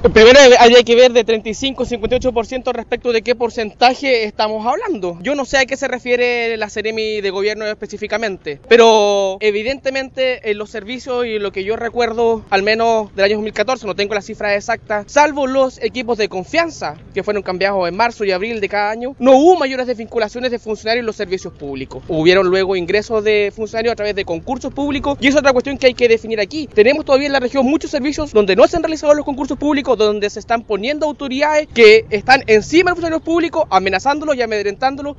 Primero habría que ver de 35-58% respecto de qué porcentaje estamos hablando. Yo no sé a qué se refiere la Seremi de Gobierno específicamente, pero evidentemente en los servicios y lo que yo recuerdo, al menos del año 2014, no tengo la cifra exacta, salvo los equipos de confianza que fueron cambiados en marzo y abril de cada año, no hubo mayores desvinculaciones de funcionarios en los servicios públicos. Hubieron luego ingresos de funcionarios a través de concursos públicos y es otra cuestión que hay que definir aquí. Tenemos todavía en la región muchos servicios donde no se han realizado los concursos públicos, donde se están poniendo autoridades que están encima de los funcionarios públicos, amenazándolos y amedrentándolos